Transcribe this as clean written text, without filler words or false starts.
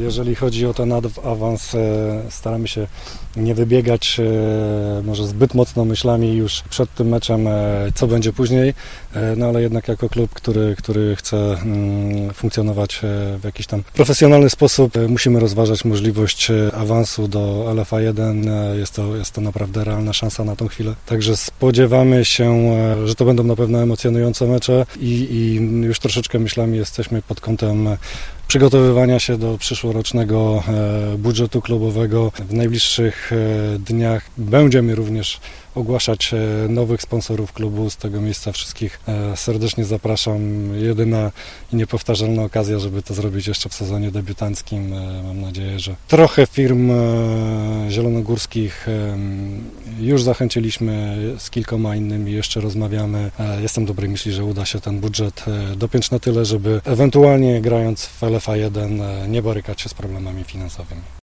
Jeżeli chodzi o ten awans, staramy się nie wybiegać może zbyt mocno myślami już przed tym meczem, co będzie później, no ale jednak jako klub, który chce funkcjonować w jakiś tam profesjonalny sposób, musimy rozważać możliwość awansu do LFA 1. Jest to naprawdę realna szansa na tą chwilę. Także spodziewamy się, że to będą na pewno emocjonujące mecze i już troszeczkę myślami jesteśmy pod kątem przygotowywania się do przyszłorocznego budżetu klubowego. W najbliższych dniach będziemy również ogłaszać nowych sponsorów klubu. Z tego miejsca wszystkich serdecznie zapraszam. Jedyna i niepowtarzalna okazja, żeby to zrobić jeszcze w sezonie debiutanckim. Mam nadzieję, że trochę firm zielonogórskich już zachęciliśmy, z kilkoma innymi jeszcze rozmawiamy. Jestem dobrej myśli, że uda się ten budżet dopiąć na tyle, żeby ewentualnie grając w LFA 1 nie borykać się z problemami finansowymi.